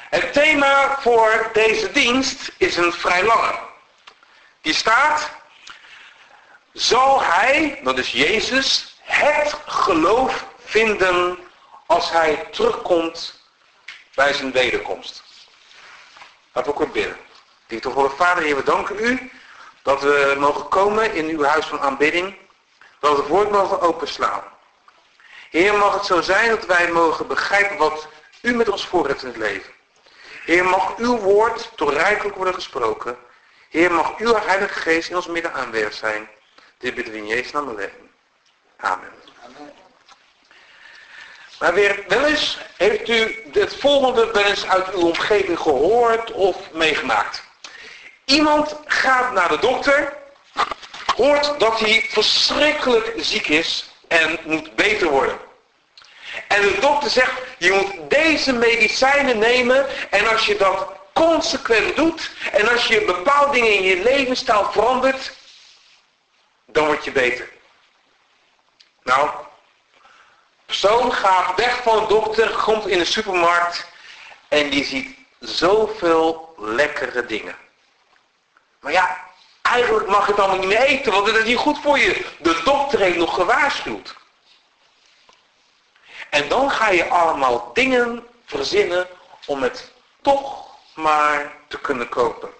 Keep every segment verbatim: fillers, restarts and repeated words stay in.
Het thema voor deze dienst is een vrij lange. Die staat: zal hij, dat is Jezus, het geloof vinden als hij terugkomt bij zijn wederkomst? Laten we ook weer bidden. Die toch wel, Vader, Heer, we danken u dat we mogen komen in uw huis van aanbidding, dat we het woord mogen openslaan. Heer, mag het zo zijn dat wij mogen begrijpen wat u met ons voor hebt in het leven. Heer, mag uw woord toereikelijk worden gesproken. Heer, mag uw Heilige Geest in ons midden aanwezig zijn. Dit bidden we in Jezus' naam alleen. Amen. Amen. Maar weer, wel eens heeft u het volgende wel eens uit uw omgeving gehoord of meegemaakt. Iemand gaat naar de dokter, hoort dat hij verschrikkelijk ziek is en moet beter worden. En de dokter zegt, je moet deze medicijnen nemen en als je dat consequent doet en als je bepaalde dingen in je levensstijl verandert, dan word je beter. Nou, persoon gaat weg van de dokter, komt in de supermarkt en die ziet zoveel lekkere dingen. Maar ja, eigenlijk mag je het allemaal niet meer eten, want dat is niet goed voor je. De dokter heeft nog gewaarschuwd. En dan ga je allemaal dingen verzinnen om het toch maar te kunnen kopen.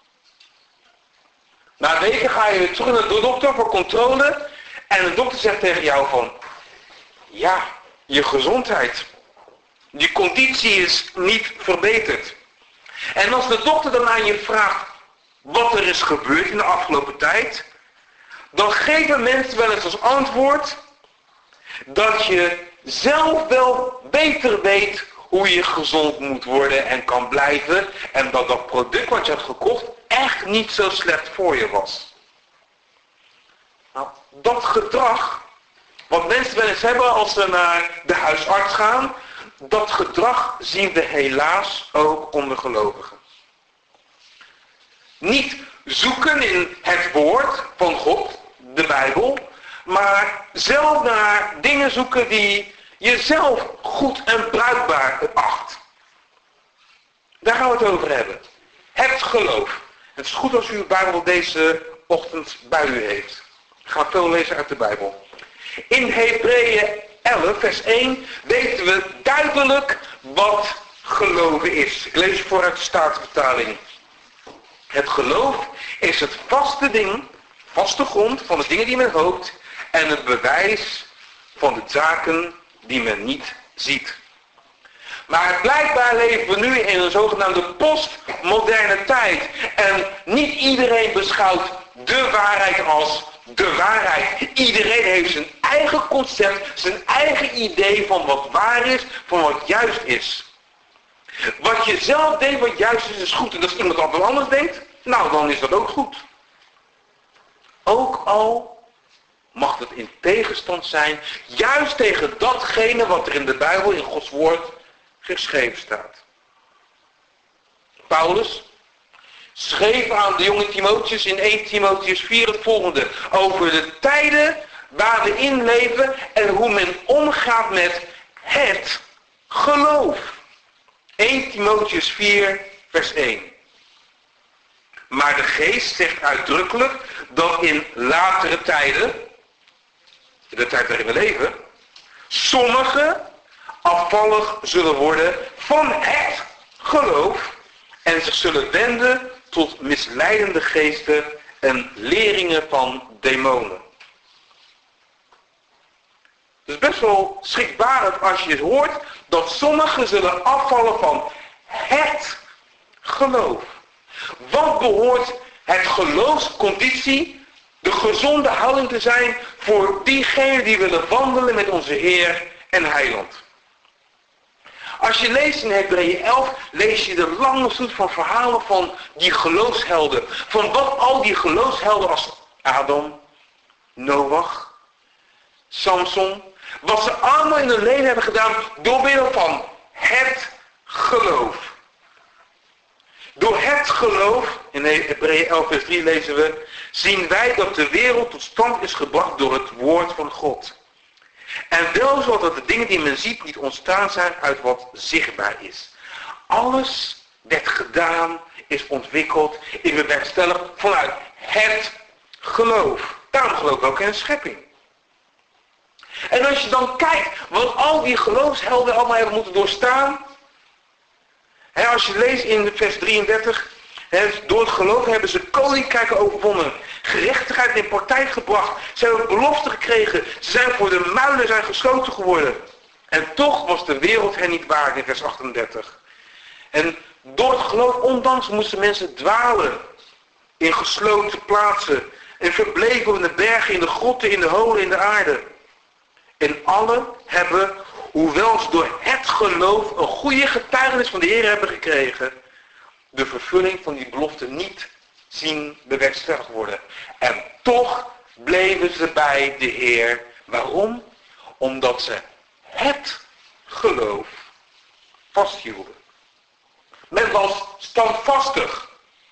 Na weken ga je weer terug naar de dokter voor controle en de dokter zegt tegen jou van, ja, je gezondheid, je conditie is niet verbeterd. En als de dokter dan aan je vraagt wat er is gebeurd in de afgelopen tijd, dan geven mensen wel eens als antwoord dat je zelf wel beter weet hoe je gezond moet worden en kan blijven en dat dat product wat je had gekocht echt niet zo slecht voor je was. Nou, dat gedrag wat mensen wel eens hebben als ze naar de huisarts gaan, dat gedrag zien we helaas ook onder gelovigen. Niet zoeken in het woord van God, de Bijbel, maar zelf naar dingen zoeken die je zelf goed en bruikbaar acht. Daar gaan we het over hebben. Het geloof. Het is goed als u uw Bijbel deze ochtend bij u heeft. Ik ga veel lezen uit de Bijbel. In Hebreeën elf, vers één, weten we duidelijk wat geloven is. Ik lees voor uit de Statenvertaling. Het geloof is het vaste ding, vaste grond van de dingen die men hoopt en het bewijs van de zaken die men niet ziet. Maar blijkbaar leven we nu in een zogenaamde postmoderne tijd. En niet iedereen beschouwt de waarheid als de waarheid. Iedereen heeft zijn eigen concept, zijn eigen idee van wat waar is, van wat juist is. Wat je zelf denkt wat juist is, is goed. En als iemand wat anders denkt, nou dan is dat ook goed. Ook al mag het in tegenstand zijn, juist tegen datgene wat er in de Bijbel, in Gods woord, geschreven staat. Paulus schreef aan de jonge Timotheus in eerste Timotheus vier het volgende. Over de tijden waar we in leven en hoe men omgaat met het geloof. eerste Timotheus vier vers één. Maar de geest zegt uitdrukkelijk dat in latere tijden, in de tijd waarin we leven, sommigen afvallig zullen worden van het geloof en zich zullen wenden tot misleidende geesten en leringen van demonen. Het is best wel schrikbarend als je het hoort dat sommigen zullen afvallen van het geloof. Wat behoort het geloofsconditie, de gezonde houding te zijn voor diegenen die willen wandelen met onze Heer en Heiland? Als je leest in Hebreeën elf, lees je de lange stoet van verhalen van die geloofshelden. Van wat al die geloofshelden als Adam, Noach, Samson, wat ze allemaal in hun leven hebben gedaan door middel van het geloof. Door het geloof, in Hebreeën elf vers drie lezen we, zien wij dat de wereld tot stand is gebracht door het woord van God. En wel zodat de dingen die men ziet niet ontstaan zijn uit wat zichtbaar is. Alles werd gedaan, is ontwikkeld, is bewerkstelligd vanuit het geloof. Daarom geloof ik ook in een schepping. En als je dan kijkt wat al die geloofshelden allemaal hebben moeten doorstaan. Hè, als je leest in vers drieëndertig. Hè, door het geloof hebben ze koninkrijken overwonnen. Gerechtigheid in praktijk gebracht. Ze hebben belofte gekregen. Ze zijn voor de muilen zijn gesloten geworden. En toch was de wereld hen niet waard in vers achtendertig. En door het geloof, ondanks moesten mensen dwalen. In gesloten plaatsen. En verbleven in de bergen, in de grotten, in de holen, in de aarde. En allen hebben, hoewel ze door het geloof een goede getuigenis van de Heer hebben gekregen, de vervulling van die belofte niet zien bewerkstelligd worden. En toch bleven ze bij de Heer. Waarom? Omdat ze het geloof vasthielden. Men was standvastig.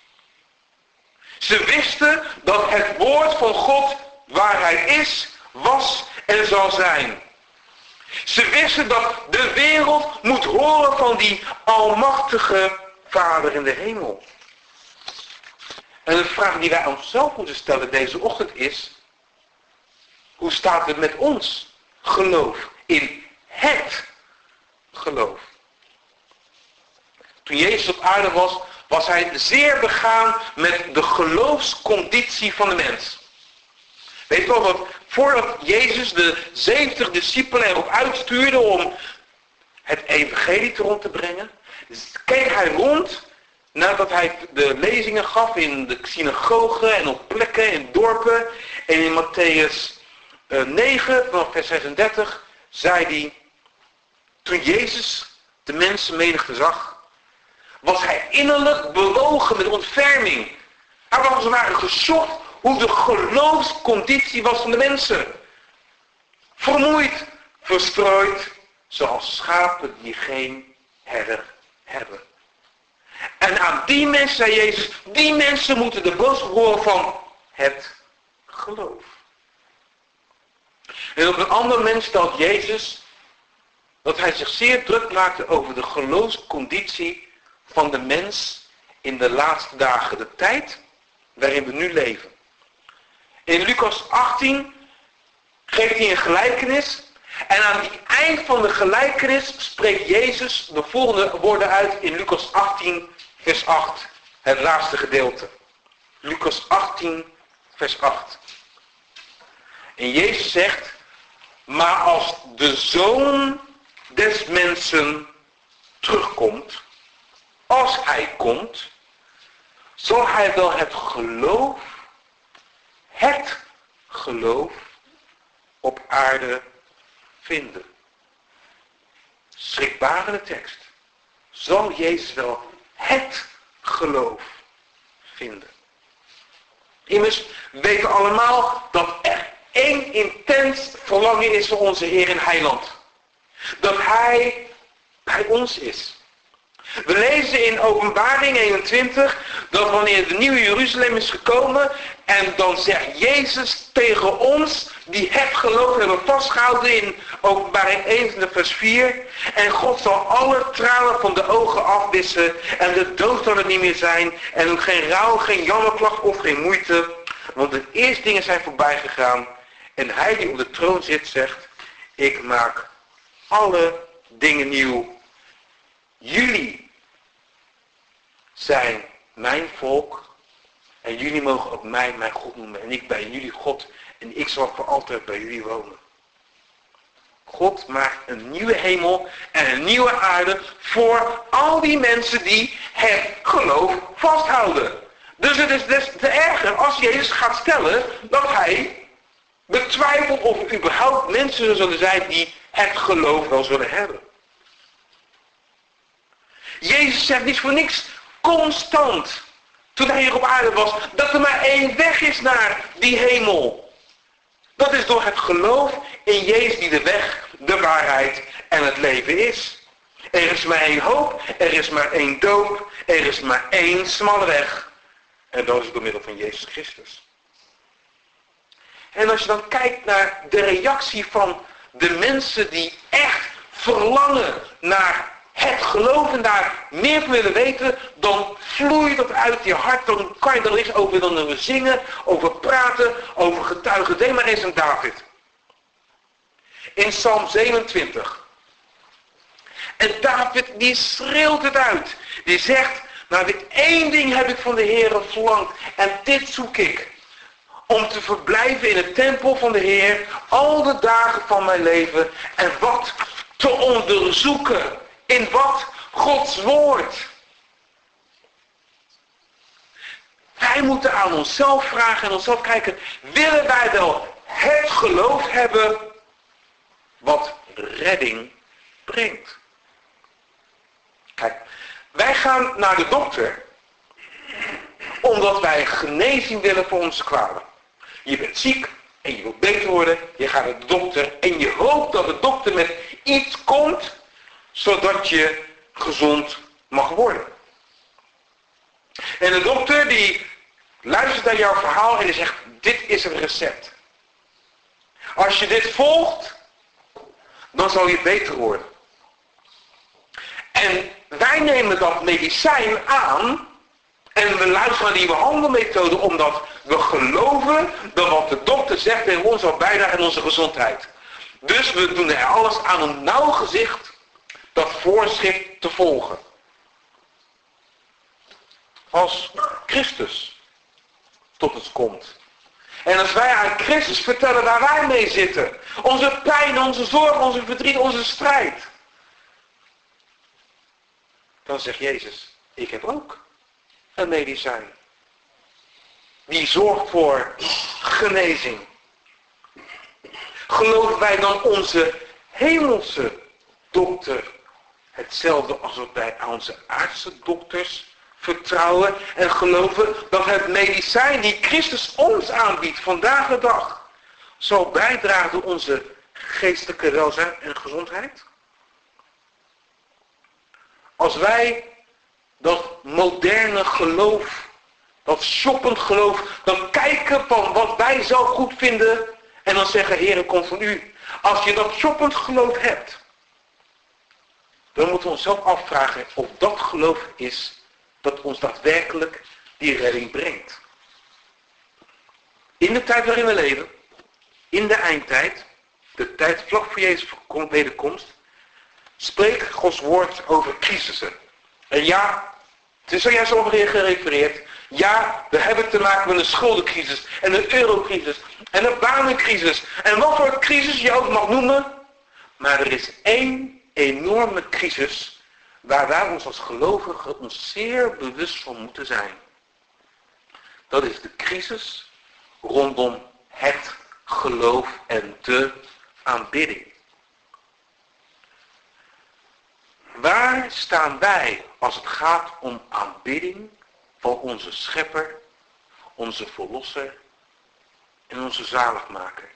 Ze wisten dat het woord van God waarheid is, was en zal zijn. Ze wisten dat de wereld moet horen van die almachtige Vader in de hemel. En de vraag die wij onszelf moeten stellen deze ochtend is, hoe staat het met ons geloof in het geloof? Toen Jezus op aarde was, was hij zeer begaan met de geloofsconditie van de mens. Weet je wel dat voordat Jezus de zeventig discipelen erop uitstuurde om het evangelie te rond te brengen, keek hij rond nadat hij de lezingen gaf in de synagogen en op plekken in dorpen. En in Matthäus negen, vanaf vers zesendertig, zei hij, toen Jezus de mensenmenigte zag, was hij innerlijk bewogen met ontferming. Hij was als het ware geschokt hoe de geloofsconditie was van de mensen. Vermoeid, verstrooid, zoals schapen die geen herder hebben. En aan die mensen, zei Jezus, die mensen moeten de boodschap horen van het geloof. En op een ander moment stelt Jezus dat hij zich zeer druk maakte over de geloofsconditie van de mens in de laatste dagen, de tijd waarin we nu leven. In Lucas achttien geeft hij een gelijkenis. En aan het eind van de gelijkenis spreekt Jezus de volgende woorden uit in Lucas achttien, vers acht. Het laatste gedeelte. Lucas achttien, vers acht. En Jezus zegt, maar als de Zoon des mensen terugkomt, als hij komt, zal hij wel het geloof, het geloof op aarde vinden. Schrikbarende tekst. Zal Jezus wel het geloof vinden? Immers, we weten allemaal dat er één intens verlangen is voor onze Heer en Heiland. Dat Hij bij ons is. We lezen in Openbaring eenentwintig dat wanneer de nieuwe Jeruzalem is gekomen en dan zegt Jezus tegen ons die het geloof hebben vastgehouden in Openbaring eenentwintig vers vier en God zal alle tranen van de ogen afwissen en de dood zal er niet meer zijn en ook geen rouw, geen jammerklacht of geen moeite, want de eerste dingen zijn voorbij gegaan en Hij die op de troon zit zegt, ik maak alle dingen nieuw. Jullie zijn mijn volk en jullie mogen ook mij mijn God noemen en ik ben jullie God en ik zal voor altijd bij jullie wonen. God maakt een nieuwe hemel en een nieuwe aarde voor al die mensen die het geloof vasthouden. Dus het is des te erger als Jezus gaat stellen dat hij betwijfelt of er überhaupt mensen zullen zijn die het geloof wel zullen hebben. Jezus zegt niet voor niks constant, toen hij hier op aarde was, dat er maar één weg is naar die hemel. Dat is door het geloof in Jezus die de weg, de waarheid en het leven is. Er is maar één hoop, er is maar één doop, er is maar één smalle weg. En dat is door middel van Jezus Christus. En als je dan kijkt naar de reactie van de mensen die echt verlangen naar het geloof en daar meer van willen weten, dan vloeit dat uit je hart. Dan kan je er eens over dan zingen, over praten, over getuigen. Denk maar eens aan David. In Psalm zevenentwintig. En David die schreeuwt het uit. Die zegt, nou dit één ding heb ik van de Heer verlangd. En dit zoek ik. Om te verblijven in het tempel van de Heer al de dagen van mijn leven. En wat te onderzoeken. In wat? Gods woord. Wij moeten aan onszelf vragen en onszelf kijken. Willen wij wel het geloof hebben wat redding brengt? Kijk, wij gaan naar de dokter omdat wij genezing willen voor onze kwalen. Je bent ziek en je wilt beter worden. Je gaat naar de dokter en je hoopt dat de dokter met iets komt zodat je gezond mag worden. En de dokter die luistert naar jouw verhaal en die zegt, dit is een recept. Als je dit volgt, dan zal je beter worden. En wij nemen dat medicijn aan en we luisteren naar die behandelmethode omdat we geloven dat wat de dokter zegt tegen ons zal bijdragen aan onze gezondheid. Dus we doen er alles aan een nauw gezicht dat voorschrift te volgen. Als Christus tot ons komt. En als wij aan Christus vertellen waar wij mee zitten. Onze pijn, onze zorg, onze verdriet, onze strijd. Dan zegt Jezus, ik heb ook een medicijn. Die zorgt voor genezing. Geloven wij dan onze hemelse dokter hetzelfde als wat wij aan onze aardse dokters vertrouwen en geloven dat het medicijn die Christus ons aanbiedt vandaag de dag zal bijdragen tot onze geestelijke welzijn en gezondheid? Als wij dat moderne geloof, dat shoppend geloof, dan kijken van wat wij zelf goed vinden en dan zeggen, Heer, kom van u. Als je dat shoppend geloof hebt, dan moeten we onszelf afvragen of dat geloof is dat ons daadwerkelijk die redding brengt. In de tijd waarin we leven, in de eindtijd, de tijd vlak voor Jezus wederkomst, spreekt Gods woord over crisissen. En ja, het is zojuist over gerefereerd. Ja, we hebben te maken met een schuldencrisis en een eurocrisis en een banencrisis. En wat voor crisis je ook mag noemen. Maar er is één enorme crisis waar wij ons als gelovigen ons zeer bewust van moeten zijn. Dat is de crisis rondom het geloof en de aanbidding. Waar staan wij als het gaat om aanbidding van onze schepper, onze verlosser en onze zaligmaker?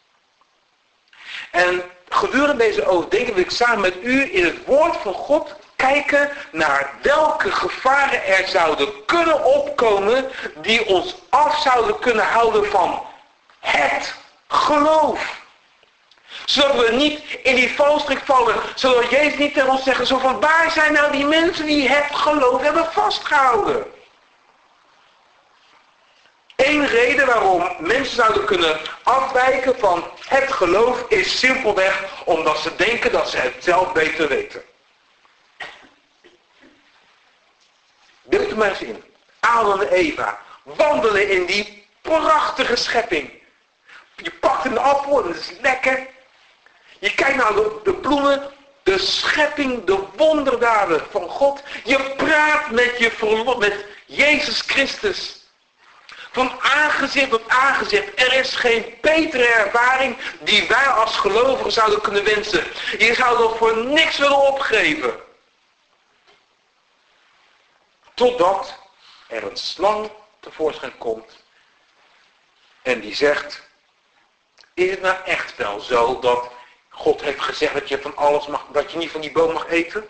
En gedurende deze overdenking wil ik samen met u in het woord van God kijken naar welke gevaren er zouden kunnen opkomen die ons af zouden kunnen houden van het geloof. Zodat we niet in die valstrik vallen. Zodat Jezus niet tegen ons zegt zo van waar zijn nou die mensen die het geloof hebben vastgehouden. Eén reden waarom mensen zouden kunnen afwijken van het geloof is simpelweg omdat ze denken dat ze het zelf beter weten. Beeld er maar eens in. Adam en Eva wandelen in die prachtige schepping. Je pakt een appel en het is lekker. Je kijkt naar de, de bloemen, de schepping, de wonderdaden van God. Je praat met, je verlo- met Jezus Christus. Van aangezicht tot aangezicht. Er is geen betere ervaring die wij als gelovigen zouden kunnen wensen. Je zou dat voor niks willen opgeven. Totdat er een slang tevoorschijn komt. En die zegt, is het nou echt wel zo dat God heeft gezegd dat je van alles mag, dat je niet van die boom mag eten?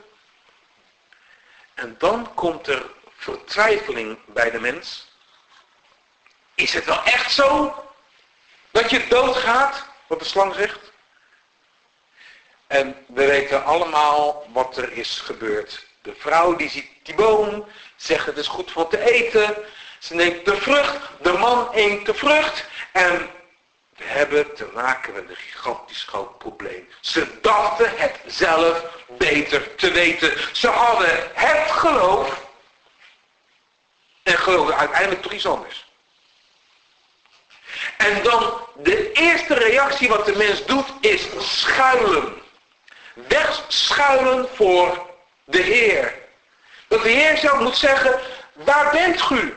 En dan komt er vertwijfeling bij de mens. Is het wel echt zo dat je doodgaat, wat de slang zegt? En we weten allemaal wat er is gebeurd. De vrouw die ziet die boom, zegt het is goed voor te eten. Ze neemt de vrucht, de man eet de vrucht. En we hebben te maken met een gigantisch groot probleem. Ze dachten het zelf beter te weten. Ze hadden het geloof. En geloofden uiteindelijk toch iets anders. En dan de eerste reactie wat de mens doet is schuilen. Wegschuilen voor de Heer. Dat de Heer zelf moet zeggen, waar bent u?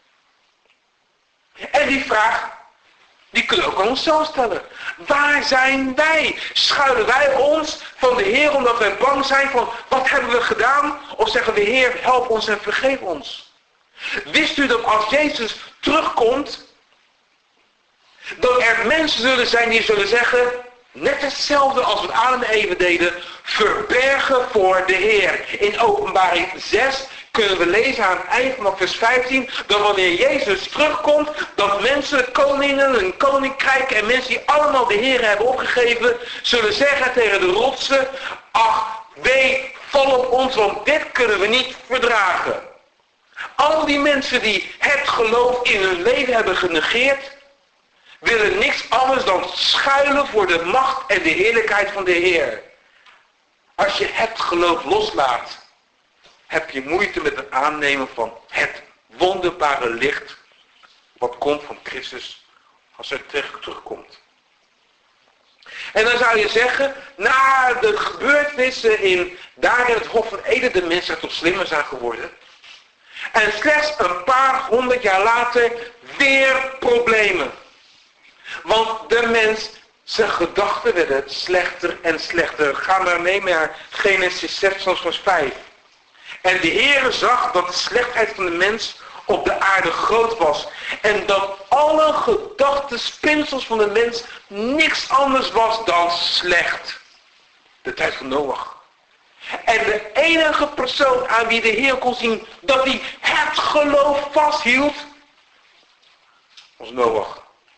En die vraag, die kunnen we ook aan onszelf stellen. Waar zijn wij? Schuilen wij ons van de Heer omdat wij bang zijn van, wat hebben we gedaan? Of zeggen we, Heer, help ons en vergeef ons. Wist u dat als Jezus terugkomt, dat er mensen zullen zijn die zullen zeggen, net hetzelfde als wat Adam en Eva deden, verbergen voor de Heer. In Openbaring zes kunnen we lezen aan het eind van vers vijftien, dat wanneer Jezus terugkomt, dat mensen, koningen, een koninkrijk en mensen die allemaal de Heer hebben opgegeven, zullen zeggen tegen de rotsen, ach, wee, val op ons, want dit kunnen we niet verdragen. Al die mensen die het geloof in hun leven hebben genegeerd, willen niks anders dan schuilen voor de macht en de heerlijkheid van de Heer. Als je het geloof loslaat, heb je moeite met het aannemen van het wonderbare licht wat komt van Christus als hij terugkomt. En dan zou je zeggen, na de gebeurtenissen in, daar in het Hof van Eden, de mensen toch slimmer zijn geworden. En slechts een paar honderd jaar later weer problemen. Want de mens, zijn gedachten werden slechter en slechter. Ga maar mee naar Genesis zes vers vijf. En de Heere zag dat de slechtheid van de mens op de aarde groot was. En dat alle gedachtenspinsels van de mens niks anders was dan slecht. De tijd van Noach. En de enige persoon aan wie de Heer kon zien dat hij het geloof vasthield, was Noach.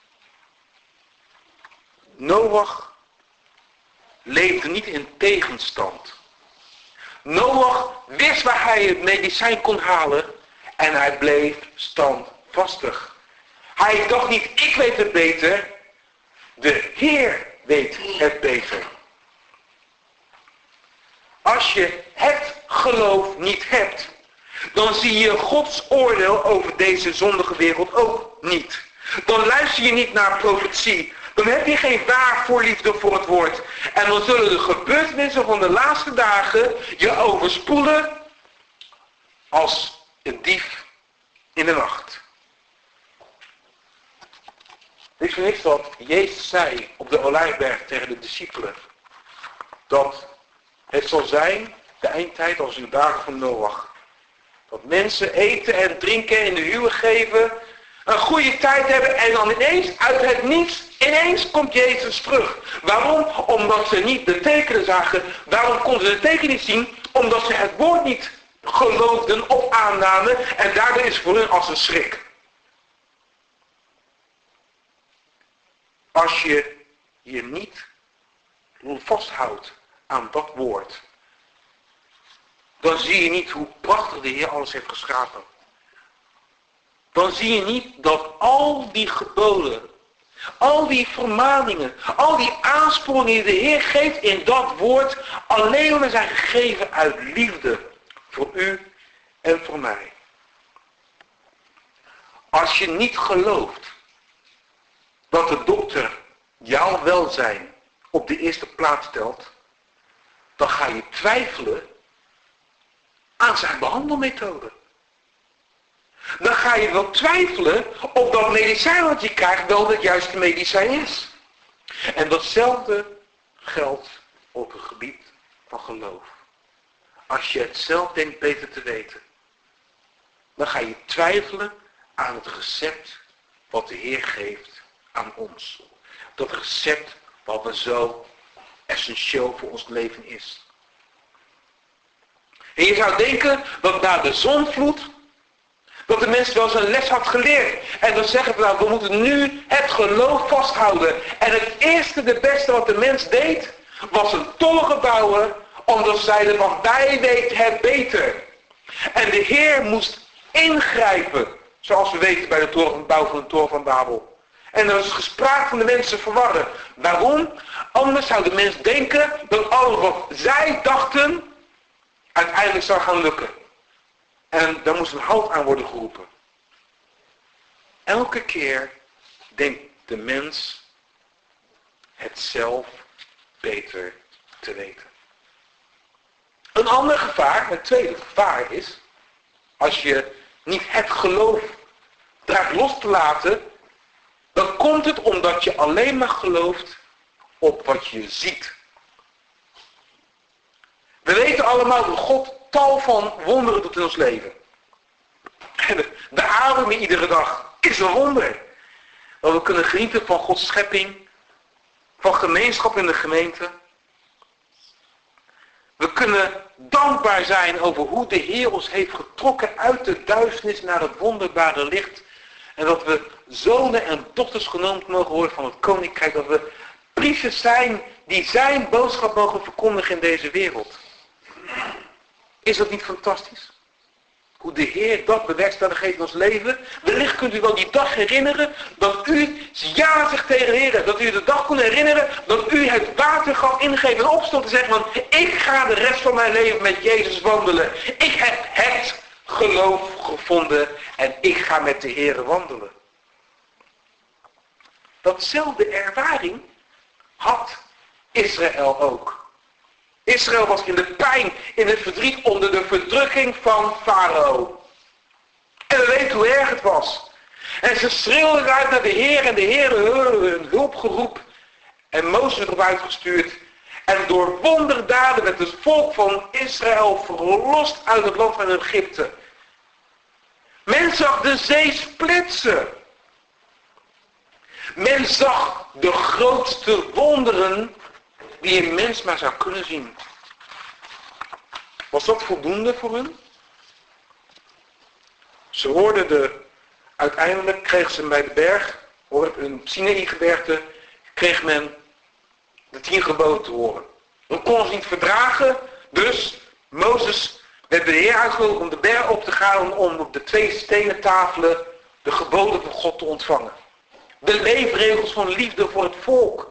Noach leefde niet in tegenstand. Noach wist waar hij het medicijn kon halen en hij bleef standvastig. Hij dacht niet, ik weet het beter. De Heer weet het beter. Als je het geloof niet hebt, dan zie je Gods oordeel over deze zondige wereld ook niet. Dan luister je niet naar profetie. Dan heb je geen waar voorliefde voor het woord. En dan zullen de gebeurtenissen van de laatste dagen je overspoelen als een dief in de nacht. Dit is niks wat Jezus zei op de Olijfberg tegen de discipelen. Dat het zal zijn, de eindtijd als in de dagen van Noach. Dat mensen eten en drinken en de huwen geven, een goede tijd hebben en dan ineens uit het niets, ineens komt Jezus terug. Waarom? Omdat ze niet de tekenen zagen. Waarom konden ze de tekenen niet zien? Omdat ze het woord niet geloofden of aannamen en daardoor is het voor hun als een schrik. Als je je niet vasthoudt aan dat woord, dan zie je niet hoe prachtig de Heer alles heeft geschapen. Dan zie je niet dat al die geboden, al die vermaningen, al die aansporingen die de Heer geeft in dat woord, alleen maar zijn gegeven uit liefde voor u en voor mij. Als je niet gelooft dat de dokter jouw welzijn op de eerste plaats stelt, dan ga je twijfelen aan zijn behandelmethode. Dan ga je wel twijfelen of dat medicijn wat je krijgt wel het juiste medicijn is. En datzelfde geldt op het gebied van geloof. Als je het zelf denkt beter te weten, dan ga je twijfelen aan het recept wat de Heer geeft aan ons. Dat recept wat we zo essentieel voor ons leven is. En je zou denken dat na de zondvloed, dat de mens wel zijn les had geleerd. En dan zeggen we, nou, we moeten nu het geloof vasthouden. En het eerste, de beste wat de mens deed, was een toren bouwen, omdat ze zeiden van wij weten het beter. En de Heer moest ingrijpen, zoals we weten bij de toren, bouw van de toren van Babel. En er was gespraak van de mensen verwarren. Waarom? Anders zou de mens denken dat alles wat zij dachten uiteindelijk zou gaan lukken. En daar moest een halt aan worden geroepen. Elke keer denkt de mens het zelf beter te weten. Een ander gevaar, het tweede gevaar is, als je niet het geloof draagt los te laten, dan komt het omdat je alleen maar gelooft op wat je ziet. We weten allemaal dat God tal van wonderen doet in ons leven. De ademen iedere dag is een wonder. Dat we kunnen genieten van Gods schepping, van gemeenschap in de gemeente. We kunnen dankbaar zijn over hoe de Heer ons heeft getrokken uit de duisternis naar het wonderbare licht. En dat we zonen en dochters genoemd mogen worden van het koninkrijk. Dat we priesters zijn die zijn boodschap mogen verkondigen in deze wereld. Is dat niet fantastisch? Hoe de Heer dat bewerkstelligt heeft in ons leven. Wellicht kunt u wel die dag herinneren dat u ja zegt tegen de Heer. Dat u de dag kon herinneren dat u het watergat ingeeft en opstond te zeggen van ik ga de rest van mijn leven met Jezus wandelen. Ik heb het geloof gevonden en ik ga met de Heer wandelen. Datzelfde ervaring had Israël ook. Israël was in de pijn, in het verdriet onder de verdrukking van Farao. En we weten hoe erg het was. En ze schreeuwden uit naar de Heer en de Heer hun hulp geroep. En Mozes erop uitgestuurd. En door wonderdaden werd het volk van Israël verlost uit het land van Egypte. Men zag de zee splitsen. Men zag de grootste wonderen die een mens maar zou kunnen zien. Was dat voldoende voor hun? Ze hoorden de, uiteindelijk kregen ze bij de berg, op een Sinaï-gebergte, kreeg men de tien geboden te horen. Dan konden ze niet verdragen, dus Mozes werd de Heer uitgenodigd om de berg op te gaan om op de twee stenen tafelen de geboden van God te ontvangen. De leefregels van liefde voor het volk.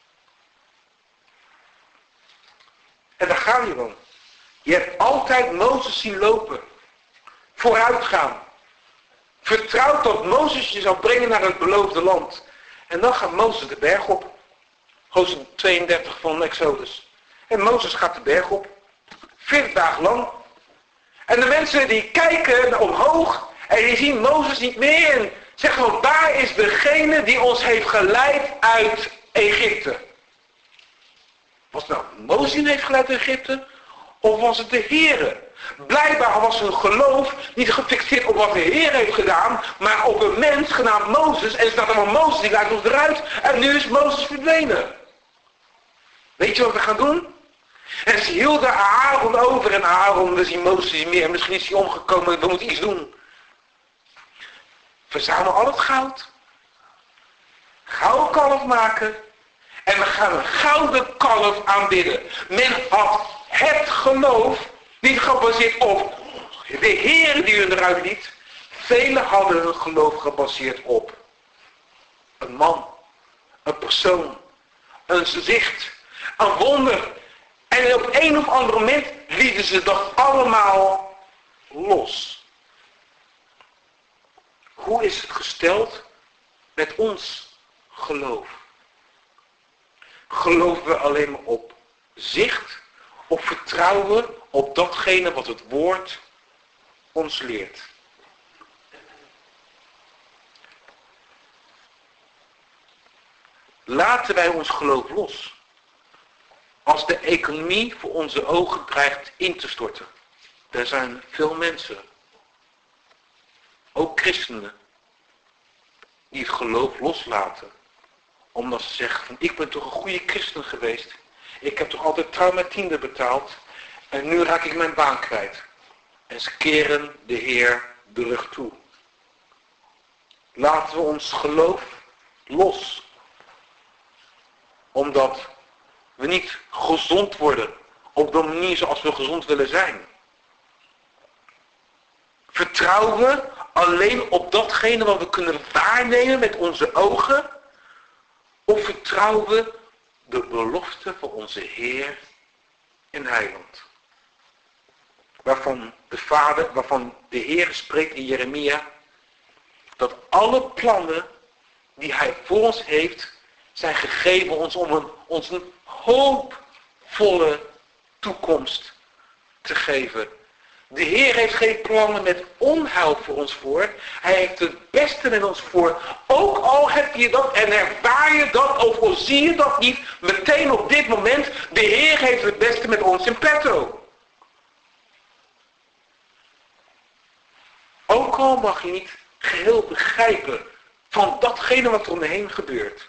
En daar gaan je dan. Je hebt altijd Mozes zien lopen. Vooruitgaan. Vertrouwd dat Mozes je zou brengen naar het beloofde land. En dan gaat Mozes de berg op. Hoofdstuk tweeëndertig van Exodus. En Mozes gaat de berg op. veertig dagen lang. En de mensen die kijken omhoog en die zien Mozes niet meer. En zeggen van waar is degene die ons heeft geleid uit Egypte? Was het nou Mozes die heeft geleid uit Egypte? Of was het de Heere? Blijkbaar was hun geloof niet gefixeerd op wat de Heer heeft gedaan, maar op een mens genaamd Mozes. En er staat allemaal Mozes, die leidt ons eruit. En nu is Mozes verdwenen. Weet je wat we gaan doen? En ze hielden Aaron over en Aaron, we zien Mozes niet meer. Misschien is hij omgekomen, we moeten iets doen. Verzamel al het goud. Gouden kalf maken. En we gaan een gouden kalf aanbidden. Men had het geloof niet gebaseerd op de Heer die hun eruit liet. Velen hadden hun geloof gebaseerd op een man, een persoon, een gezicht, een wonder. En op een of ander moment lieten ze dat allemaal los. Hoe is het gesteld met ons geloof? Geloven we alleen maar op zicht of vertrouwen we op datgene wat het woord ons leert? Laten wij ons geloof los. Als de economie voor onze ogen dreigt in te storten. Er zijn veel mensen, ook christenen, die het geloof loslaten. Omdat ze zeggen van ik ben toch een goede christen geweest. Ik heb toch altijd trouw mijn tiende betaald. En nu raak ik mijn baan kwijt. En ze keren de Heer de rug toe. Laten we ons geloof los. Omdat we niet gezond worden op de manier zoals we gezond willen zijn? Vertrouwen we alleen op datgene wat we kunnen waarnemen met onze ogen? Of vertrouwen we de belofte van onze Heer en Heiland? Waarvan de Vader, waarvan de Heer spreekt in Jeremia, dat alle plannen die Hij voor ons heeft, zijn gegeven ons om een, ons een hoopvolle toekomst te geven. De Heer heeft geen plannen met onheil voor ons voor. Hij heeft het beste met ons voor. Ook al heb je dat en ervaar je dat, of al zie je dat niet meteen op dit moment. De Heer heeft het beste met ons in petto. Ook al mag je niet geheel begrijpen van datgene wat er om me heen gebeurt.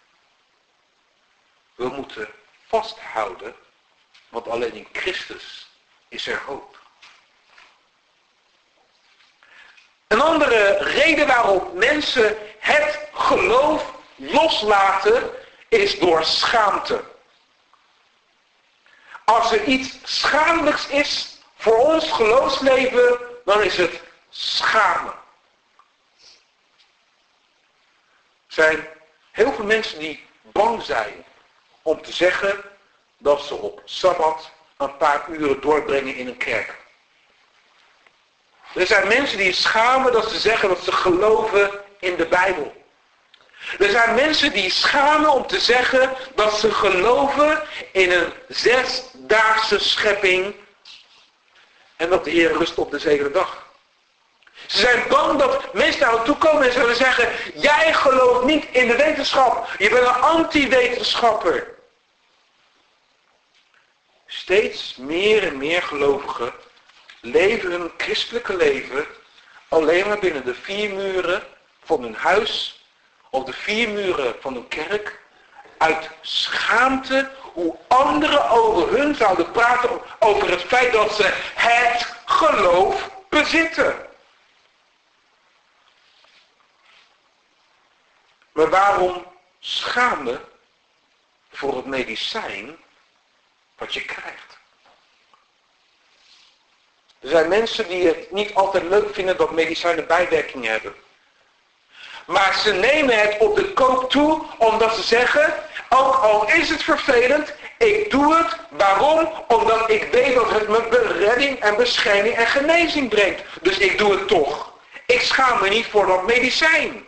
We moeten vasthouden, want alleen in Christus is er hoop. Een andere reden waarop mensen het geloof loslaten is door schaamte. Als er iets schadelijks is voor ons geloofsleven, dan is het schamen. Er zijn heel veel mensen die bang zijn om te zeggen dat ze op Sabbat een paar uren doorbrengen in een kerk. Er zijn mensen die schamen dat ze zeggen dat ze geloven in de Bijbel. Er zijn mensen die schamen om te zeggen dat ze geloven in een zesdaagse schepping en dat de Heer rust op de zevende dag. Ze zijn bang dat mensen naar hen toe komen en zullen zeggen, jij gelooft niet in de wetenschap. Je bent een anti-wetenschapper. Steeds meer en meer gelovigen leven hun christelijke leven alleen maar binnen de vier muren van hun huis of de vier muren van hun kerk, uit schaamte hoe anderen over hun zouden praten over het feit dat ze het geloof bezitten. Maar waarom schamen voor het medicijn wat je krijgt? Er zijn mensen die het niet altijd leuk vinden dat medicijnen bijwerkingen hebben. Maar ze nemen het op de koop toe omdat ze zeggen, ook al is het vervelend, ik doe het. Waarom? Omdat ik weet dat het me beredding en bescherming en genezing brengt. Dus ik doe het toch. Ik schaam me niet voor dat medicijn.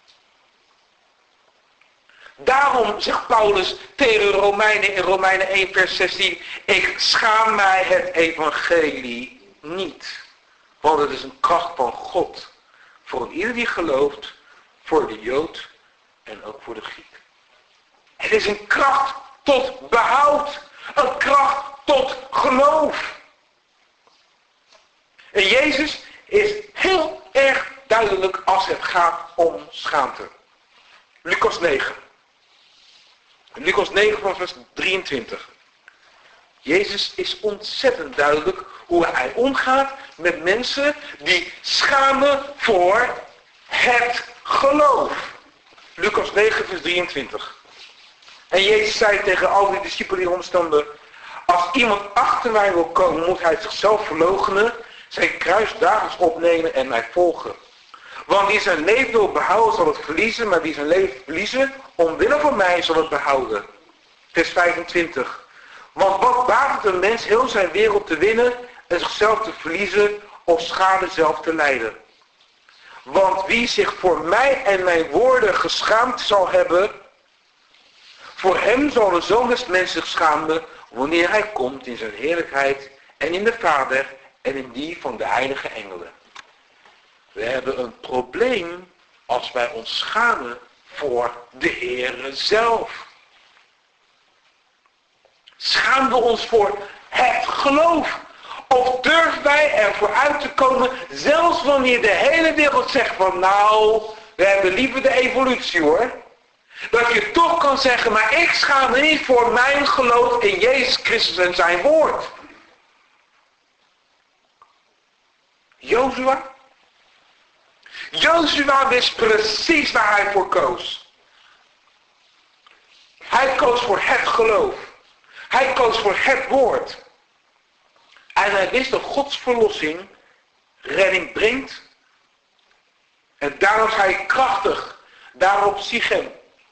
Daarom zegt Paulus tegen de Romeinen in Romeinen één vers zestien, ik schaam mij het evangelie niet. Want het is een kracht van God. Voor ieder die gelooft, voor de Jood en ook voor de Griek. Het is een kracht tot behoud. Een kracht tot geloof. En Jezus is heel erg duidelijk als het gaat om schaamte. Lucas negen. Lucas negen van vers drieëntwintig. Jezus is ontzettend duidelijk hoe hij omgaat met mensen die schamen voor het geloof. Lucas negen vers drieëntwintig. En Jezus zei tegen al die discipelen die omstonden, als iemand achter mij wil komen, moet hij zichzelf verloochenen, zijn kruis dagelijks opnemen en mij volgen. Want wie zijn leven wil behouden zal het verliezen, maar wie zijn leven verliezen, omwille van mij zal het behouden. Vers vijfentwintig. Want wat baat het een mens heel zijn wereld te winnen en zichzelf te verliezen of schade zelf te lijden? Want wie zich voor mij en mijn woorden geschaamd zal hebben, voor hem zal de Zoon des Mensen zich schamen wanneer hij komt in zijn heerlijkheid en in de Vader en in die van de heilige engelen. We hebben een probleem als wij ons schamen voor de Heere zelf. Schamen we ons voor het geloof? Of durven wij ervoor uit te komen, zelfs wanneer de hele wereld zegt van nou, we hebben liever de evolutie hoor. Dat je toch kan zeggen, maar ik schaam me niet voor mijn geloof in Jezus Christus en zijn woord. Jozua? Jozua wist precies waar hij voor koos. Hij koos voor het geloof. Hij koos voor het woord. En hij wist dat Gods verlossing redding brengt. En daarom is hij krachtig. Daarop Sichem.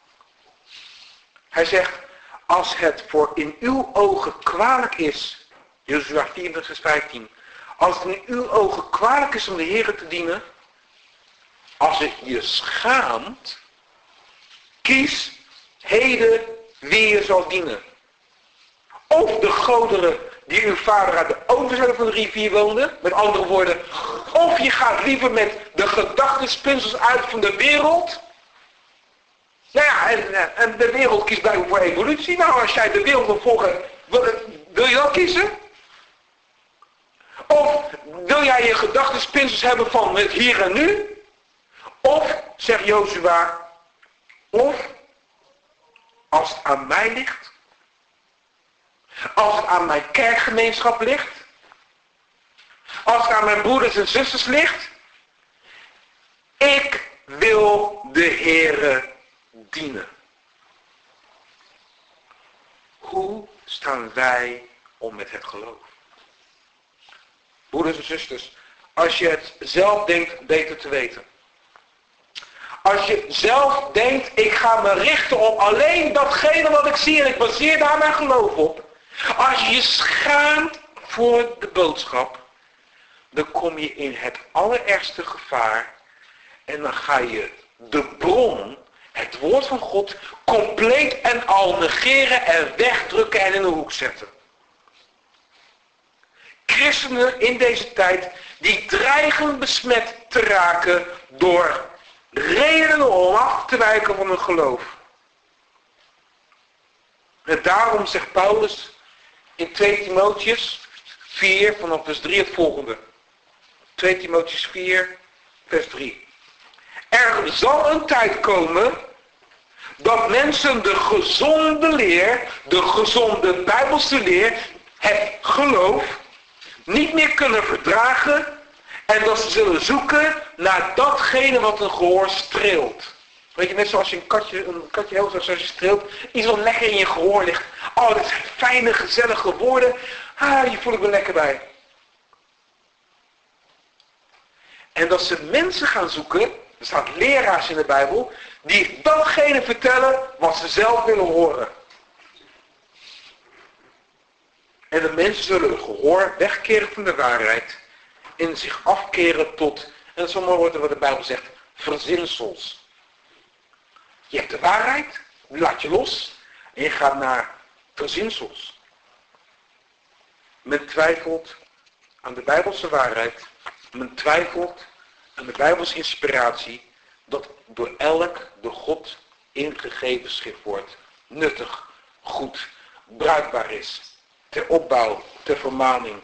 Hij zegt, als het voor in uw ogen kwalijk is, Jozua vierentwintig vers vijftien, als het in uw ogen kwalijk is om de Heere te dienen, als het je schaamt, kies heden wie je zal dienen. Of de goderen die uw vader uit de overzijde van de rivier woonde, met andere woorden, of je gaat liever met de gedachtespinsels uit van de wereld. Nou ja, en, en de wereld kiest blijkbaar voor evolutie. Nou, als jij de wereld wil volgen, wil, wil je dat kiezen? Of wil jij je gedachtespinsels hebben van het hier en nu? Of, zegt Jozua, of als het aan mij ligt, als het aan mijn kerkgemeenschap ligt, als het aan mijn broeders en zusters ligt, ik wil de Heere dienen. Hoe staan wij om met het geloof? Broeders en zusters, als je het zelf denkt beter te weten. Als je zelf denkt, ik ga me richten op alleen datgene wat ik zie en ik baseer daar mijn geloof op. Als je je schaamt voor de boodschap, dan kom je in het allerergste gevaar en dan ga je de bron, het woord van God, compleet en al negeren en wegdrukken en in een hoek zetten. Christenen in deze tijd die dreigen besmet te raken door redenen om af te wijken van hun geloof. En daarom zegt Paulus in twee Timotheus vier vanaf vers drie het volgende. twee Timotheus vier vers drie. Er zal een tijd komen dat mensen de gezonde leer, de gezonde Bijbelse leer, het geloof, niet meer kunnen verdragen en dat ze zullen zoeken naar datgene wat een gehoor streelt. Weet je, net zoals je een katje, een katje heel zoals je streelt, iets wat lekker in je gehoor ligt. Oh, dit zijn fijne, gezellige woorden. Ah, hier voel ik me lekker bij. En dat ze mensen gaan zoeken, er staat leraars in de Bijbel, die datgene vertellen wat ze zelf willen horen. En de mensen zullen het gehoor wegkeren van de waarheid en zich afkeren tot, en sommige woorden wat de Bijbel zegt, verzinsels. Je hebt de waarheid, die laat je los en je gaat naar verzinsels. Men twijfelt aan de Bijbelse waarheid, men twijfelt aan de Bijbelse inspiratie, dat door elk door God ingegeven schriftwoord nuttig, goed, bruikbaar is, ter opbouw, ter vermaning.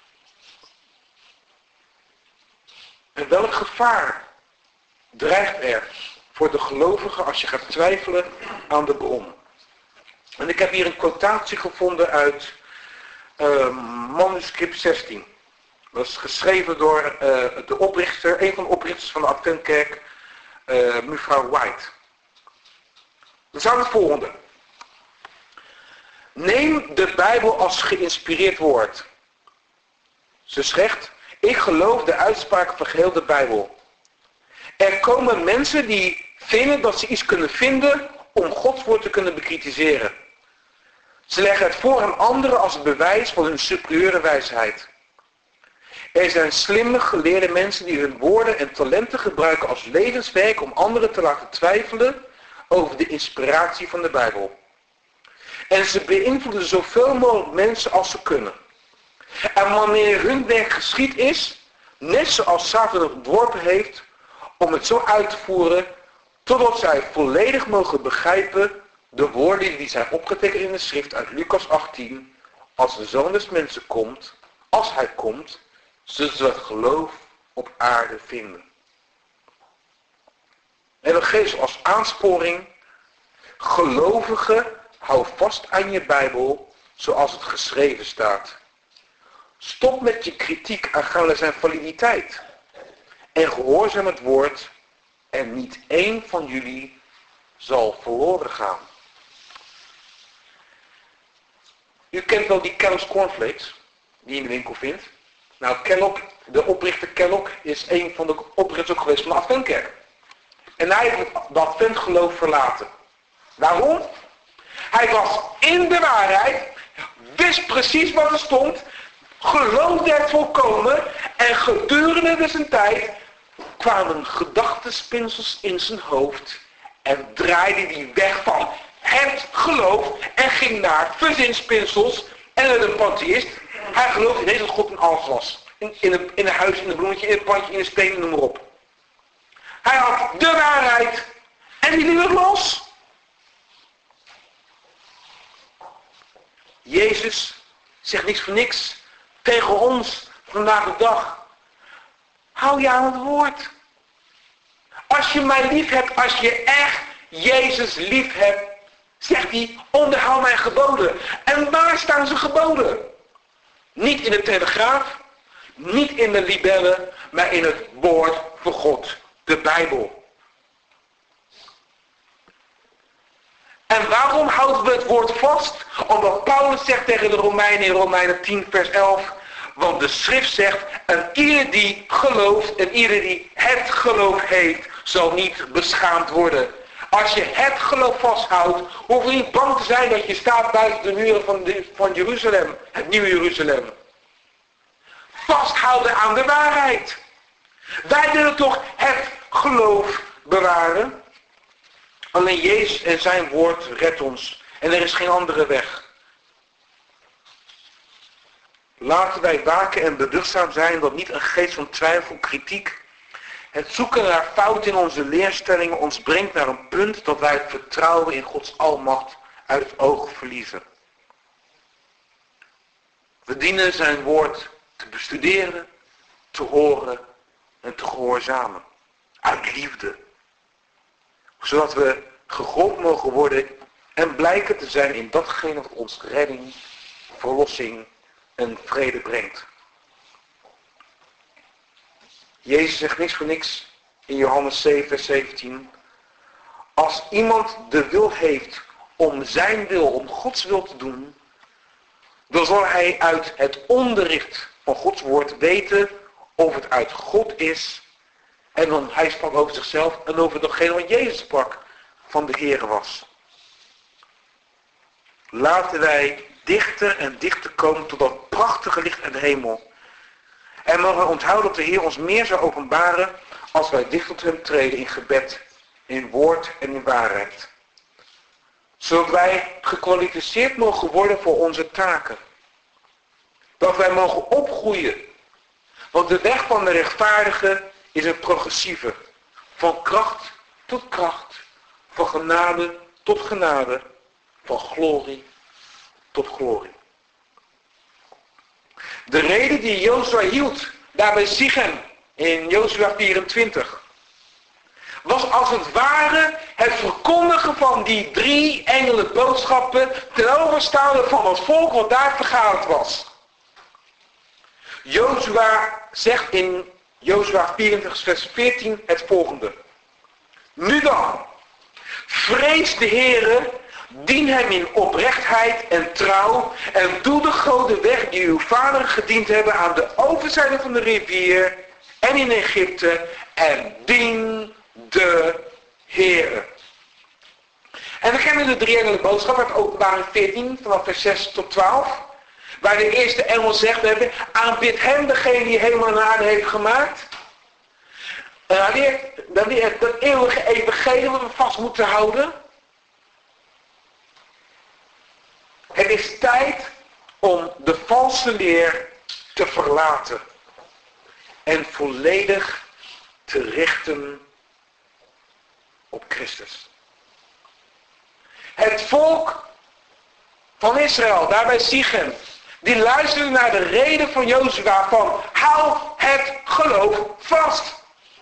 En welk gevaar dreigt er voor de gelovigen als je gaat twijfelen aan de bron? En ik heb hier een quotatie gevonden uit uh, manuscript zestien. Dat is geschreven door uh, de oprichter, een van de oprichters van de Adventkerk, uh, mevrouw White. Dan staat het volgende. Neem de Bijbel als geïnspireerd woord. Ze zegt, ik geloof de uitspraken van geheel de Bijbel. Er komen mensen die vinden dat ze iets kunnen vinden om Gods woord te kunnen bekritiseren. Ze leggen het voor aan anderen als bewijs van hun superieure wijsheid. Er zijn slimme, geleerde mensen die hun woorden en talenten gebruiken als levenswerk om anderen te laten twijfelen over de inspiratie van de Bijbel. En ze beïnvloeden zoveel mogelijk mensen als ze kunnen. En wanneer hun werk geschied is, net zoals Satan het ontworpen heeft, om het zo uit te voeren, totdat zij volledig mogen begrijpen de woorden die zijn opgetekend in de schrift uit Lucas achttien, als de Zoon des Mensen komt, als hij komt, zullen ze het geloof op aarde vinden. En dat geeft als aansporing, gelovigen, hou vast aan je Bijbel zoals het geschreven staat. Stop met je kritiek aangaande zijn validiteit. En gehoorzaam het woord en niet één van jullie zal verloren gaan. U kent wel die Kellogg's cornflakes, die je in de winkel vindt. Nou, Kellogg, de oprichter Kellogg, is een van de oprichters ook geweest van de Adventkerk. En hij heeft het Adventgeloof verlaten. Waarom? Hij was in de waarheid, wist precies wat er stond, geloofde het volkomen en gedurende zijn tijd kwamen gedachtenspinsels in zijn hoofd en draaide hij weg van het geloof en ging naar verzinspinsels en werd een pantheïst. Hij geloofde ineens dat God in alles was. In, in, een, in een huis, in een bloemetje, in een plantje, in een steen, noem maar op. Hij had de waarheid en die liet het los. Jezus zegt niks voor niks tegen ons vandaag de dag. Hou je aan het woord. Als je mij lief hebt, als je echt Jezus lief hebt, zegt hij, onderhoud mijn geboden. En waar staan zijn geboden? Niet in de Telegraaf, niet in de libellen, maar in het woord van God, de Bijbel. En waarom houden we het woord vast? Omdat Paulus zegt tegen de Romeinen in Romeinen tien vers elf, want de schrift zegt, en ieder die gelooft en ieder die het geloof heeft, zal niet beschaamd worden. Als je het geloof vasthoudt, hoef je niet bang te zijn dat je staat buiten de muren van, de, van Jeruzalem, het nieuwe Jeruzalem. Vasthouden aan de waarheid. Wij willen toch het geloof bewaren. Alleen Jezus en zijn woord redt ons. En er is geen andere weg. Laten wij waken en beduchtzaam zijn dat niet een geest van twijfel, kritiek, het zoeken naar fout in onze leerstellingen ons brengt naar een punt dat wij het vertrouwen in Gods almacht uit het oog verliezen. We dienen zijn woord te bestuderen, te horen en te gehoorzamen. Uit liefde. Zodat we gegrond mogen worden en blijken te zijn in datgene wat ons redding, verlossing en vrede brengt. Jezus zegt niks voor niks in Johannes zeven vers zeventien. Als iemand de wil heeft om zijn wil, om Gods wil te doen, dan zal hij uit het onderricht van Gods woord weten of het uit God is. En dan hij sprak over zichzelf en over datgene wat Jezus sprak van de Heere was. Laten wij dichter en dichter komen tot dat prachtige licht aan de hemel. En mogen we onthouden dat de Heer ons meer zou openbaren als wij dicht tot hem treden in gebed, in woord en in waarheid. Zodat wij gekwalificeerd mogen worden voor onze taken. Dat wij mogen opgroeien. Want de weg van de rechtvaardige is een progressieve. Van kracht tot kracht. Van genade tot genade. Van glorie tot glorie. De reden die Jozua hield, daar bij Sichem, in Jozua vierentwintig, was als het ware het verkondigen van die drie engelen boodschappen ten overstaande van het volk wat daar vergaderd was. Jozua zegt in Jozua vierentwintig vers veertien het volgende. Nu dan, vrees de Heere, dien hem in oprechtheid en trouw en doe de goden weg die uw vaderen gediend hebben aan de overzijde van de rivier en in Egypte en dien de Heere. En we kennen de drie engelen boodschap uit Openbaring veertien vanaf vers zes tot twaalf. Waar de eerste engel zegt, we hebben aanbid hem degene die hemel en aarde heeft gemaakt. En hij leert, dan leert dat eeuwige evangelie wat we vast moeten houden. Het is tijd om de valse leer te verlaten en volledig te richten op Christus. Het volk van Israël, daar bij Sichem, die luisterde naar de reden van Jozua van hou het geloof vast.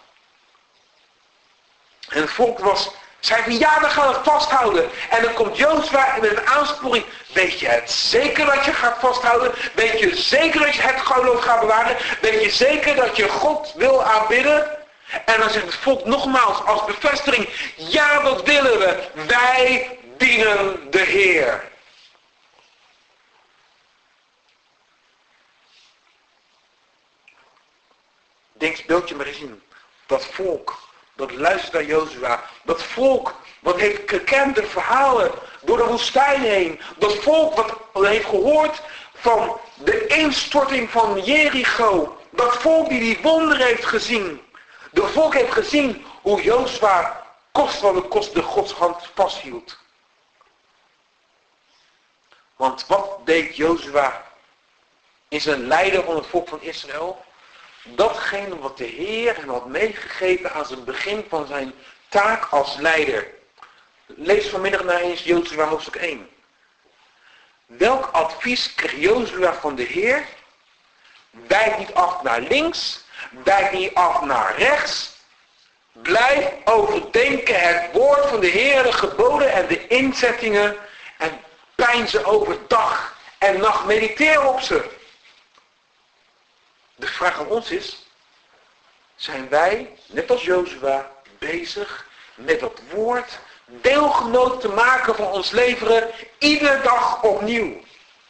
En het volk was, zei van ja, we gaan het vasthouden. En dan komt Jozua met een aansporing. Weet je het zeker dat je gaat vasthouden? Weet je zeker dat je het geloof gaat bewaren? Weet je zeker dat je God wil aanbidden? En dan zegt het volk nogmaals als bevestiging. Ja, dat willen we. Wij dienen de Heer. Denk, beeld je maar eens in. Dat volk, dat luistert naar Jozua. Dat volk, wat heeft gekend de verhalen door de woestijn heen. Dat volk wat heeft gehoord van de instorting van Jericho. Dat volk die die wonderen heeft gezien. De volk heeft gezien hoe Jozua kost wat het kost de Gods hand vasthield. Want wat deed Jozua in zijn leider van het volk van Israël? Datgene wat de Heer hem had meegegeven aan zijn begin van zijn taak als leider. Lees vanmiddag naar eens Jozua hoofdstuk één. Welk advies kreeg Jozua van de Heer? Wijk niet af naar links, wijk niet af naar rechts. Blijf overdenken het woord van de Heer, de geboden en de inzettingen en pijn ze over dag en nacht. Mediteer op ze. De vraag aan ons is, zijn wij, net als Jozua, bezig met dat woord deelgenoot te maken van ons leven iedere dag opnieuw?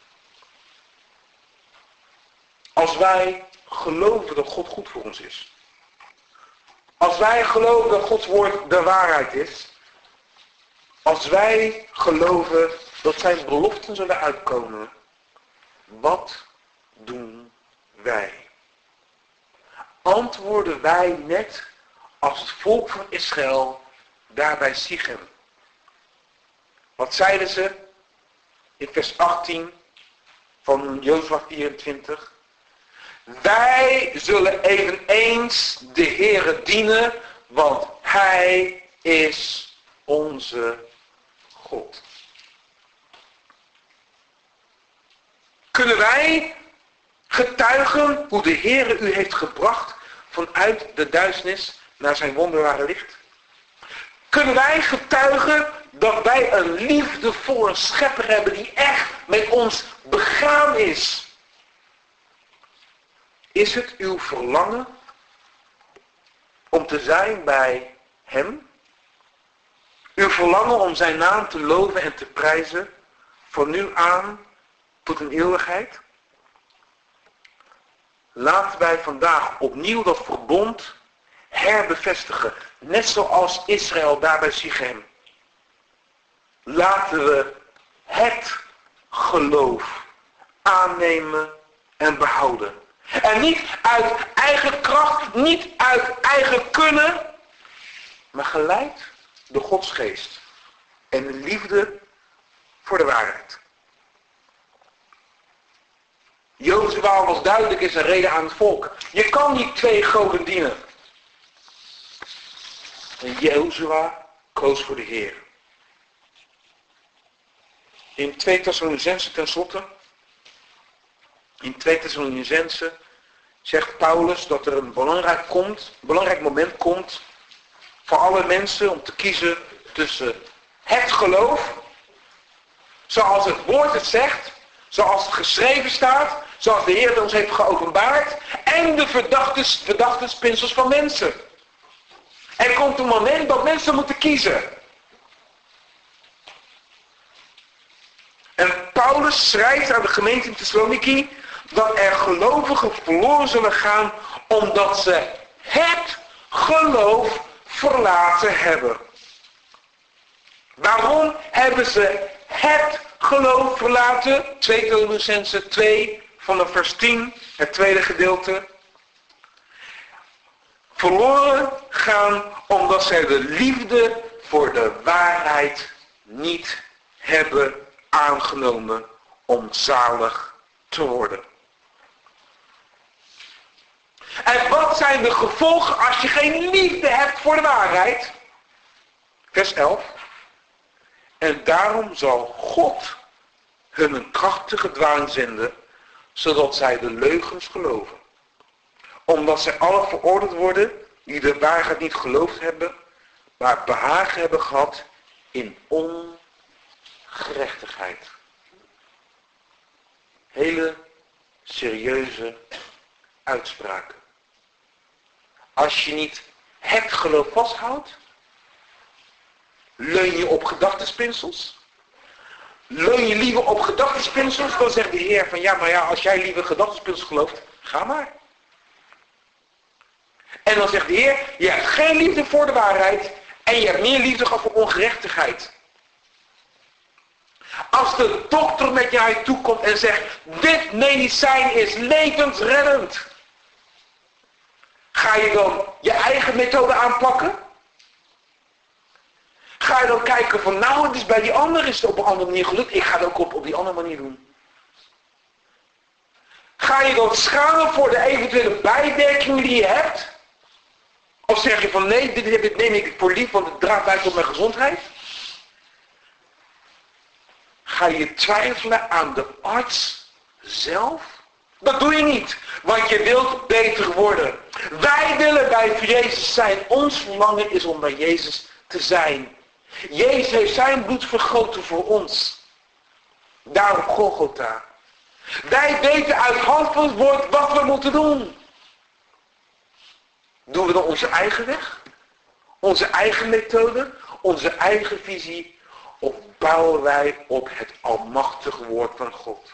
Als wij geloven dat God goed voor ons is. Als wij geloven dat Gods woord de waarheid is. Als wij geloven dat zijn beloften zullen uitkomen. Wat doen wij? Antwoorden wij net als het volk van Israël daar bij Sichem? Wat zeiden ze in vers achttien van Jozua vierentwintig? Wij zullen eveneens de Heere dienen, want Hij is onze God. Kunnen wij getuigen hoe de Heere u heeft gebracht vanuit de duisternis naar zijn wonderbare licht? Kunnen wij getuigen dat wij een liefdevolle schepper hebben die echt met ons begaan is? Is het uw verlangen om te zijn bij Hem? Uw verlangen om zijn naam te loven en te prijzen van nu aan tot een eeuwigheid? Laten wij vandaag opnieuw dat verbond herbevestigen. Net zoals Israël daar bij Sichem. Laten we het geloof aannemen en behouden. En niet uit eigen kracht, niet uit eigen kunnen, maar geleid door Gods geest. En de liefde voor de waarheid. Jozua was duidelijk in zijn reden aan het volk. Je kan niet twee goden dienen. En Jozua koos voor de Heer. In twee Thessalonicenzen tenslotte. In twee Thessalonicenzen zegt Paulus dat er een belangrijk, komt, belangrijk moment komt voor alle mensen om te kiezen tussen het geloof, zoals het woord het zegt, zoals het geschreven staat, zoals de Heer het ons heeft geopenbaard, en de verdachte, verdachte spinsels van mensen. Er komt een moment dat mensen moeten kiezen. En Paulus schrijft aan de gemeente in Thessaloniki dat er gelovigen verloren zullen gaan omdat ze het geloof verlaten hebben. Waarom hebben ze het geloof verlaten? twee Thessalonicenzen twee vanaf vers tien, het tweede gedeelte. Verloren gaan omdat zij de liefde voor de waarheid niet hebben aangenomen om zalig te worden. En wat zijn de gevolgen als je geen liefde hebt voor de waarheid? Vers elf. En daarom zal God hun een krachtige dwaling zenden, zodat zij de leugens geloven. Omdat zij alle veroordeeld worden die de waarheid niet geloofd hebben, maar behagen hebben gehad in ongerechtigheid. Hele serieuze uitspraken. Als je niet het geloof vasthoudt, leun je op gedachtenspinsels. Leun je liever op gedachtenspinsels, dan zegt de Heer van ja, maar ja, als jij liever gedachtenspinsels gelooft, ga maar. En dan zegt de Heer, je hebt geen liefde voor de waarheid en je hebt meer liefde gehad voor ongerechtigheid. Als de dokter met jou toe komt en zegt, dit medicijn is levensreddend. Ga je dan je eigen methode aanpakken? Ga je dan kijken van, nou, het is bij die ander is het op een andere manier gelukt. Ik ga het ook op, op die andere manier doen. Ga je dan schamen voor de eventuele bijwerkingen die je hebt? Of zeg je van, nee, dit, dit neem ik voor lief, want het draagt bij tot mijn gezondheid? Ga je twijfelen aan de arts zelf? Dat doe je niet, want je wilt beter worden. Wij willen bij Jezus zijn. Ons verlangen is om bij Jezus te zijn. Jezus heeft zijn bloed vergoten voor ons. Daar op Golgotha. Wij weten uit hand van het woord wat we moeten doen. Doen we dan onze eigen weg? Onze eigen methode? Onze eigen visie? Of bouwen wij op het almachtige woord van God?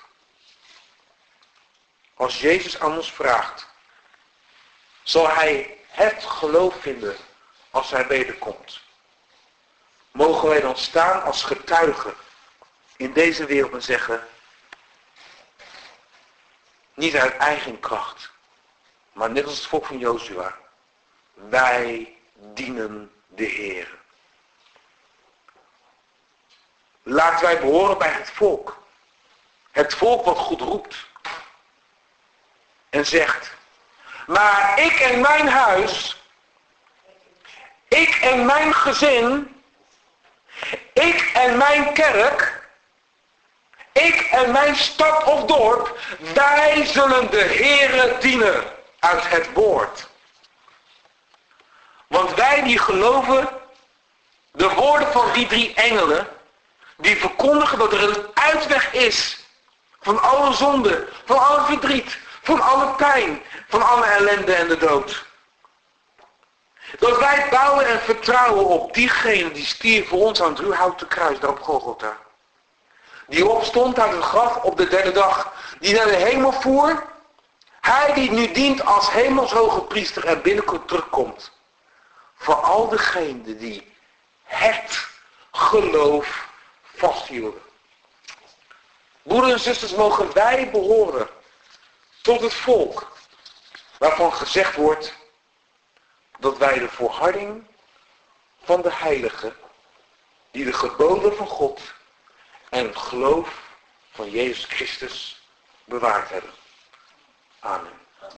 Als Jezus aan ons vraagt, zal hij het geloof vinden als hij wederkomt? Mogen wij dan staan als getuigen in deze wereld en zeggen, niet uit eigen kracht, maar net als het volk van Jozua, wij dienen de Heer. Laten wij behoren bij het volk. Het volk wat God roept. En zegt, maar ik en mijn huis, ik en mijn gezin, ik en mijn kerk, ik en mijn stad of dorp, wij zullen de Heere dienen uit het woord. Want wij die geloven de woorden van die drie engelen, die verkondigen dat er een uitweg is van alle zonde, van alle verdriet, van alle pijn, van alle ellende en de dood. Dat wij bouwen en vertrouwen op diegene die stierf voor ons aan het ruwhouten kruis daar op Golgotha. Die opstond uit het graf op de derde dag. Die naar de hemel voer. Hij die nu dient als hemelshoge priester en binnenkort terugkomt. Voor al degenen die het geloof vasthielden. Broeders en zusters, mogen wij behoren tot het volk waarvan gezegd wordt dat wij de volharding van de heiligen die de geboden van God en het geloof van Jezus Christus bewaard hebben. Amen.